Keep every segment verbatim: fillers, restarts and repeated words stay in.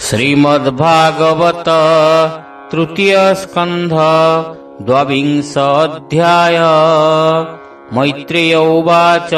श्रीमद्भागवत तृतीय स्कंध द्वाविंश अध्याय। मैत्रेय उवाच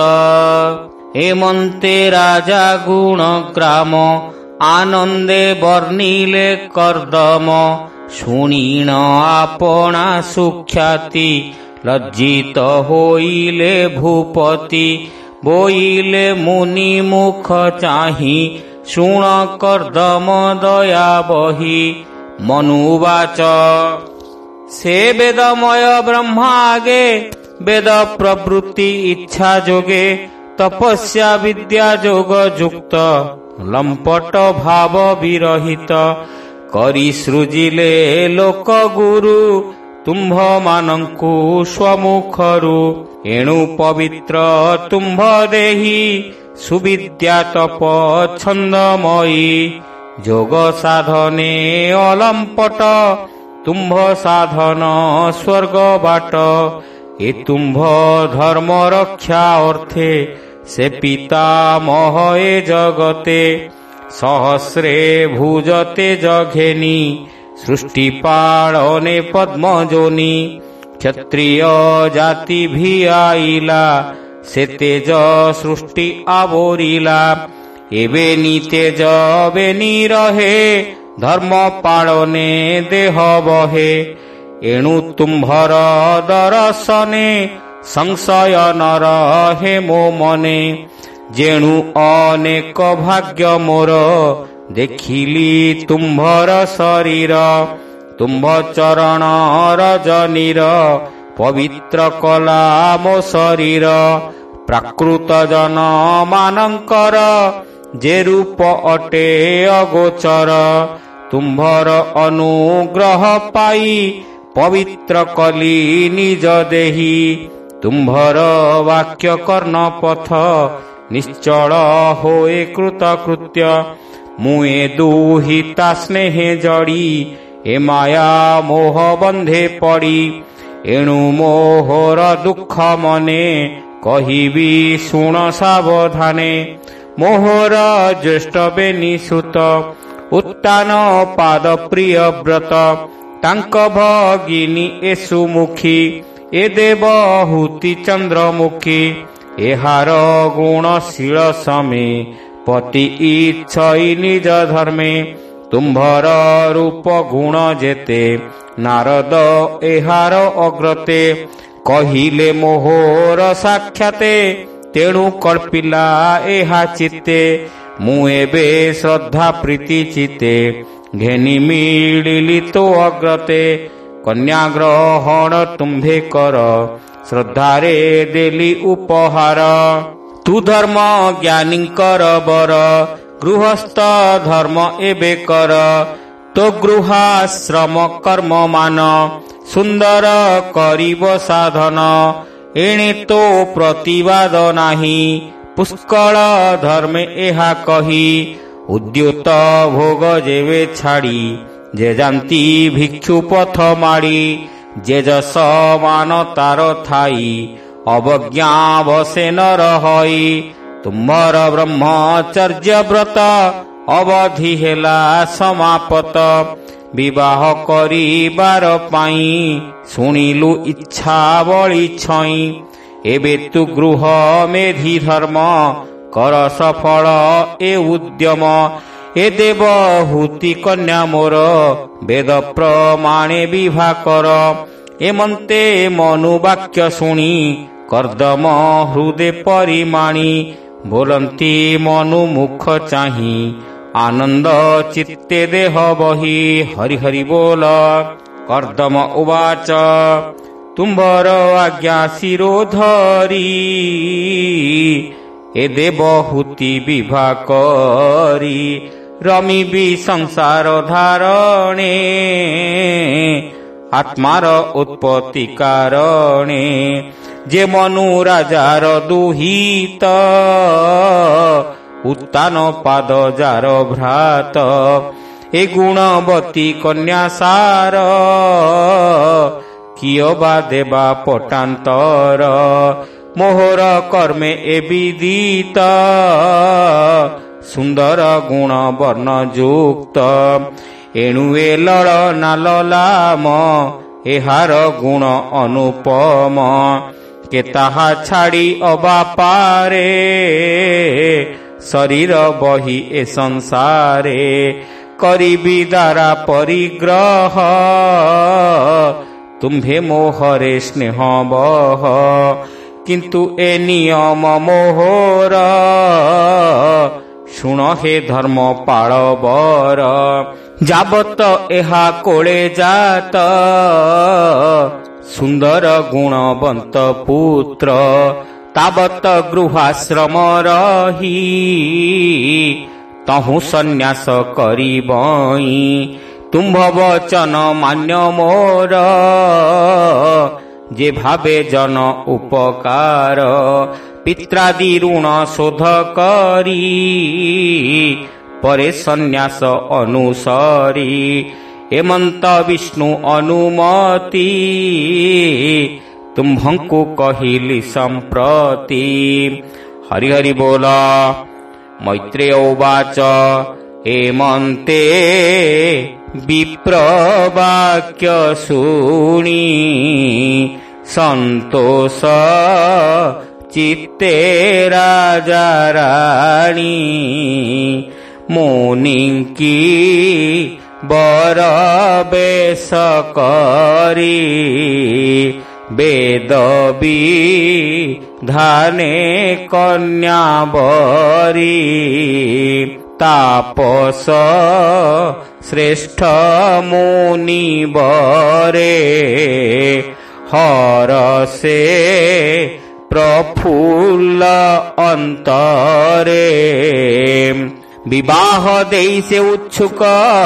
हेमन्ते राजा गुणग्राम आनंदे वर्णिले कर्दम शुणीन आपणा सुख्याति लज्जित होइले भूपति बोइले मुनि मुख चाहि शुण कर्दम दया बहि। मनुवाच से वेदमय ब्रह्मा आगे वेद प्रवृत्ति इच्छा जोगे तपस्या विद्या जोग युक्त लंपट भाव विरहित करी सृजिले लोक गुरु तुम्भ मानंकु स्वमुखरु एणु पवित्र तुम्भ देहि सुविद्या तप छंदमयी जोग साधने अलंपट तुम्भ साधन स्वर्ग बाट ए तुम्भ धर्म रक्षा अर्थे से पितामह ए जगते सहस्रे भुजते जघेनी सृष्टि पालने पद्मजोनी क्षत्रिय जाति भी आइला से तेज सृष्टि आवरिला एबे नी तेज बेनी रहे धर्म पालने देह बहे एणु तुम्भर दर्शने संशय न रहे मो मने जेणु अनेक भाग्य मोर देखिली तुम्भर शरीर तुम्भ चरण रजनीर पवित्र कला मो शरीर प्राकृत जन मानंकर जे रूप अटे अगोचर तुम्भर अनुग्रह पाई पवित्र कली निज देहि तुम्भर वाक्य कर्ण पथ निश्चल होए कृतकृत्य मुए दुहिता स्नेहे जड़ी ए माया मोह बंधे पड़ी एणु मोहर दुख मने कहिबी शुण सावधाने मोहर ज्येष्ठ बेनी सुत उत्तान पाद प्रिय व्रत तांक भगिनी ए सुमुखी ए देवहूति चंद्रमुखी एहार गुणशील समे पति इच्छई निज धर्मे तुम्भर रूप गुण जेते नारद एहार अग्रते कहिले मोहर साक्षाते तेणु कल्पिला एहा चित्ते मु एबे श्रद्धा प्रीति चित्ते घेनी मिलिली तो अग्रते कन्या ग्रहण तुम्भे कर श्रद्धारे देली उपहार तु धर्म ज्ञानी कर बर गृहस्थ धर्म एबे कर तो गृहाश्रम कर्म मान सुंदर करिब साधन एणे तो प्रतिवाद नाही पुष्कल धर्म एहा कही उद्युत भोग जेवे छाड़ी जे जानती भिक्षु पथ माड़ी जे जस मान तार थाई अवज्ञा बसे न रहई तुम्भर ब्रह्मचर्य व्रत अवधि हेला समापत विवाह करिबार पाई शुणिलु इच्छा बळी छई एबे तु गृह मेधि धर्म कर सफल ए उद्यम ए देवहूति कन्या मोर वेद प्रमाणे विवाह कर एमन्ते मनु वाक्य शुणी कर्दम हृदय परिमाणी बोलंती मनु मुख चाही आनंद चित्ते देह बही हरि हरि बोल। कर्दम उवाच तुम्भर आज्ञा शिरोधरी ए देवहूति विवाह करी रमिबी संसार धारणे आत्मार उत्पत्ति कारणे जे मनु राजार दुहित उत्तान पाद जार भ्रात ए गुणवती कन्या सार किय बा देवा पटांतर मोहर कर्मे ए विदित ସୁନ୍ଦର ଗୁଣ ବର୍ଣ୍ଣ ଯୁକ୍ତ। ଏଣୁ ଏ ଲଳ ନାଲ ଲାମ ଏହାର ଗୁଣ ଅନୁପମ। କେ ତାହା ଛାଡ଼ି ଅବାପାରେ ଶରୀର ବହି ଏ ସଂସାରେ। କରିବି ଦ୍ୱାରା ପରିଗ୍ରହ ତୁମ୍ଭେ ମୋହରେ ସ୍ନେହ ବହ। କିନ୍ତୁ ଏ ନିୟମ ମୋହର ଶୁଣ ହେ ଧର୍ମ ପାଳବର। ଯାବତ ଏହା କୋଳେ ଜାତ ସୁନ୍ଦର ଗୁଣବନ୍ତ ପୁତ୍ର। ତାବତ ଗୃହାଶ୍ରମ ରହି ତହୁଁ ସନ୍ନ୍ୟାସ କରିବଇଁ। ତୁମ୍ଭ ବଚନ ମାନ୍ୟ ମୋର ଯେ ଭାବେ ଜନ ଉପକାର। ପିତ୍ରାଦି ଋଣ ଶୋଧ କରି ପରେ ସନ୍ନ୍ୟାସ ଅନୁସରି। ଏମନ୍ତ ବିଷ୍ଣୁ ଅନୁମତି ତୁମ୍ଭଙ୍କୁ କହିଲି ସମ୍ପ୍ରତି। ହରି ହରି ବୋଲ। ମୈତ୍ରେୟ ଉବାଚ ଏମନ୍ତେ ବିପ୍ର ବାକ୍ୟ ଶୁଣି ସନ୍ତୋଷ ଚିତ୍ତେ ରାଜା ରାଣୀ। ମୁନିଙ୍କି ବର ବେଶ କରି ବେଦ ବିଧାନେ କନ୍ୟା ବରୀ। ତାପସ ଶ୍ରେଷ୍ଠ ମୁନି ବରେ ହରସେ ପ୍ରଫୁଲ୍ଲ ଅନ୍ତରେ। ବିବାହ ଦେଇ ସେ ଉତ୍ସୁକ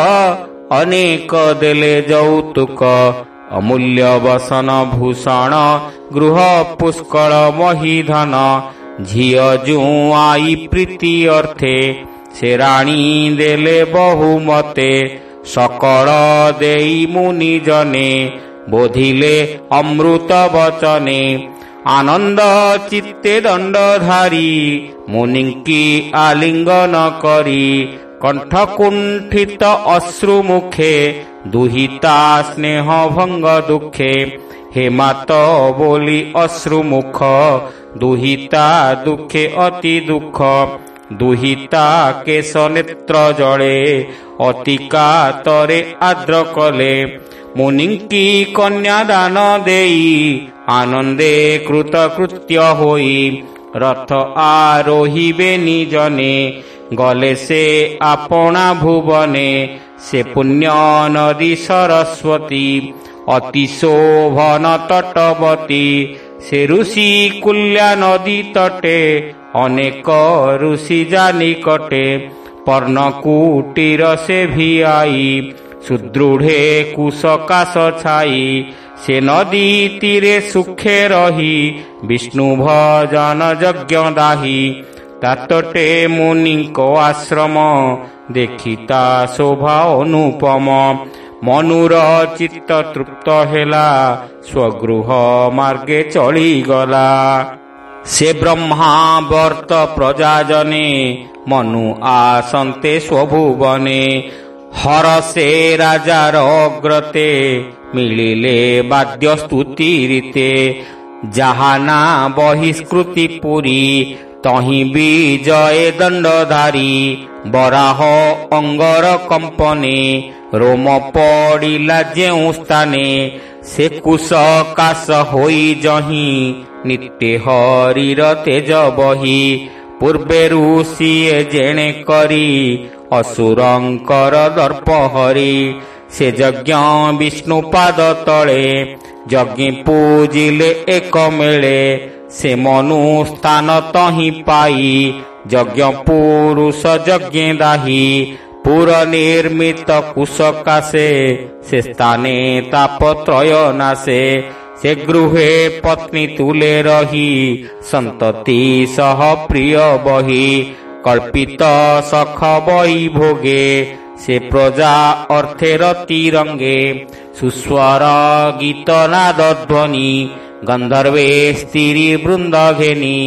ଅନେକ ଦେଲେ ଯୌତୁକ। ଅମୂଲ୍ୟ ବସନ ଭୂଷଣ ଗୃହ ପୁଷ୍କଳ ମହିଧନ। ଝିଅ ଜୁଆଇ ପ୍ରୀତି ଅର୍ଥେ ସେ ରାଣୀ ଦେଲେ ବହୁମତେ। ସକଳ ଦେଇ ମୁନି ଜନେ ବୋଧିଲେ ଅମୃତ ବଚନେ। ଆନନ୍ଦ ଚିତ୍ତେ ଦଣ୍ଡଧାରୀ ମୁନିଙ୍କି ଆଲିଙ୍ଗନ କରି। କଣ୍ଠ କୁଣ୍ଠିତ ଅଶ୍ରୁ ମୁଖେ ଦୁହିତା ସ୍ନେହ ଭଙ୍ଗ ଦୁଃଖେ। ହେମାତ ବୋଲି ଅଶ୍ରୁ ମୁଖ ଦୁହିତା ଦୁଃଖେ ଅତି ଦୁଃଖ। ଦୁହିତା କେଶ ନେତ୍ର ଜଳେ ଅତି କାତରେ ଆଦ୍ର କଲେ। ମୁନିଙ୍କି କନ୍ୟା ଦାନ ଦେଇ ଆନନ୍ଦେ କୃତକୃତ୍ୟ ହୋଇ। ରଥ ଆରୋହିବେ ନିଜନେ ଗଲେ ସେ ଆପଣା ଭୁବନେ। ସେ ପୁଣ୍ୟ ନଦୀ ସରସ୍ୱତୀ ଅତି ଶୋଭନ ତଟବତୀ। ସେ ଋଷି କୁଲ୍ୟା ନଦୀ ତଟେ ଅନେକ ଋଷି ଜାନିକଟେ। ପର୍ଣ୍ଣ କୁଟୀର ସେ ଭିଆଇ ସୁଦୃଢ଼େ କୁଶକାଶ ଛାଇ। ସେ ନଦୀ ତୀରେ ସୁଖେ ରହି ବିଷ୍ଣୁ ଭଜନ ଯଜ୍ଞ ଦାହି। ତାତଟେ ମୁନିଙ୍କ ଆଶ୍ରମ ଦେଖି ତା ଶୋଭା ଅନୁପମ। ମନୁର ଚିତ୍ତ ତୃପ୍ତ ହେଲା ସ୍ୱଗୃହ ମାର୍ଗେ ଚଳିଗଲା। ସେ ବ୍ରହ୍ମା ବର୍ତ୍ତ ପ୍ରଜାଜନେ ମନୁ ଆସନ୍ତେ ସ୍ୱଭୁବନେ। ହରସେ ରାଜାର ଅଗ୍ରତେ ମିଳିଲେ ବାଦ୍ୟ ସ୍ତୁତି ରୀତେ। ଯାହାନା ବହିଷ୍କୃତି ପୁରୀ ତହିଁ ବିଜୟ ଦଣ୍ଡଧାରୀ। ବରାହ ଅଙ୍ଗର କମ୍ପନେ ରୋମ ପଡ଼ିଲା ଯେଉଁ ସ୍ଥାନେ। ସେ କୁଶ କାଶ ହୋଇ ଯହିଁ ନିତ୍ୟ ହରିର ତେଜ ବହି। ପୂର୍ବରୁ ସିଏ ଜେଣେ କରି ଅସୁରଙ୍କର ଦର୍ପ ହରି। ସେ ଯଜ୍ଞ ବିଷ୍ଣୁ ପାଦ ତଳେ ଯଜ୍ଞ ପୂଜିଲେ ଏକ ମେଳେ। ସେ ମନୁ ସ୍ଥାନ ତହିଁ ପାଇ ଯଜ୍ଞ ପୁରୁଷ ଯଜ୍ଞ ଦାହି। ପୁର ନିର୍ମିତ କୁଶକାଶେ ସେ ସ୍ଥାନେ ତାପତ୍ରୟ ନାଶେ। ସେ ଗୃହେ ପତ୍ନୀ ତୁଲେ ରହି ସନ୍ତତି ସହ ପ୍ରିୟ ବହି। କଳ୍ପିତ ସଖ ବହି ଭୋଗେ ସେ ପ୍ରଜା ଅର୍ଥେ ରତି ରଙ୍ଗେ। ସୁସ୍ୱର ଗୀତ ନାଦ ଧ୍ୱନି ଗନ୍ଧର୍ବେ ସ୍ତ୍ରୀ ବୃନ୍ଦ ଘେନି।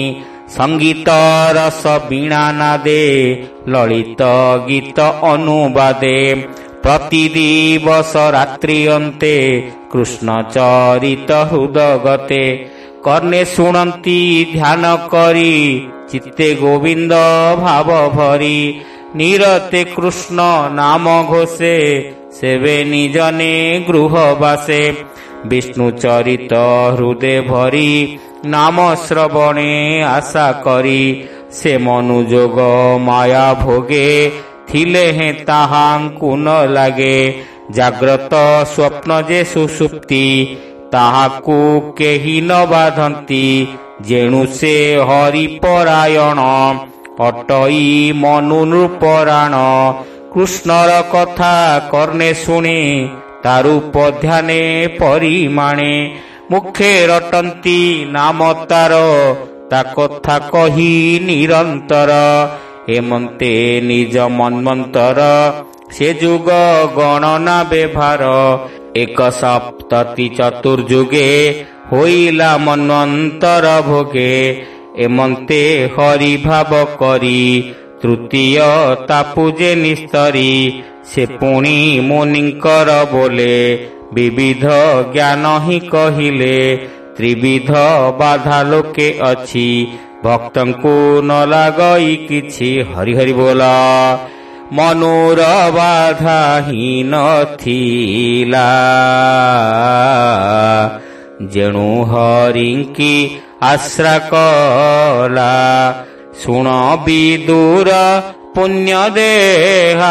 संगीत रस वीणा नादे ललित गीत अनुवादे प्रतिदिवस रात्रि अन्ते कृष्ण चरित हृदगते कर्णे शुणन्ति ध्यान करी चित्ते गोविंद भाव भरी निरते कृष्ण नाम घोषे सेवे निजने गृह बासे विष्णु चरित हृदय भरी नाम श्रवणे आशा करी से मनुजोग माया भोगे थिले हे ताहांकु न लागे जाग्रत स्वप्न जे सुसुप्ति ताहाकु केहि न बाधंती जेणु से हरि परायण अटई मनु नृपराण कृष्णर कथा कर्णे शुणे तारूप ध्याने परिमाणे मुखे रटंती नाम तार ता कथा कही निरंतर हेमंते निज मन्वंतर से जुग गणना व्यवहार एक सप्तति चतुर्जुगे होइला मन्वंतर भोगे एमंते हरि भाव करी तृतीय तापुजे निस्तरी से पुणी मुनिंकर बोले विविध ज्ञान ही कहिले त्रिविध बाधा लोके अछि भक्तंकु न लागई किछि हरि हरि बोला मनुर बाधा ही नथिला जेणु हरिंकी आश्रा कला शुण विदुर पुण्य देहा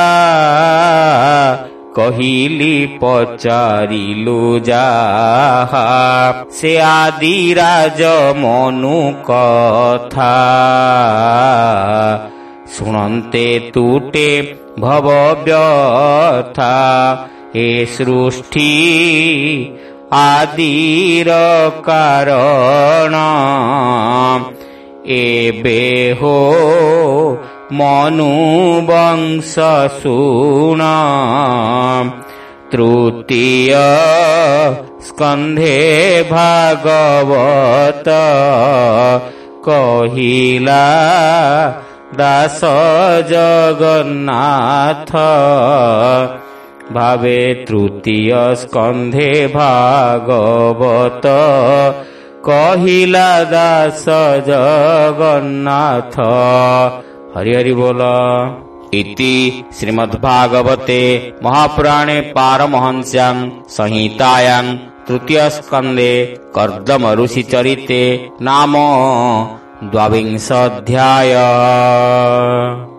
कहिली पचारिलु जाहा से आदि राज मनु कथा शुणन्ते तुटे भव व्यथा हे सृष्टि आदिर कारण एबे हो मनु वंश शुण तृतीय स्कंधे भागवत कहिला दास जगन्नाथ भावे तृतीय स्कंधे भागवत कहिला दास जगन्नाथ हरि हरि बोल। इति श्रीमद्भागवते महापुराणे पारमहंस्यां संहितायां तृतीय स्कंदे कर्दम ऋषि चरिते नाम द्वाविंशोऽध्याय।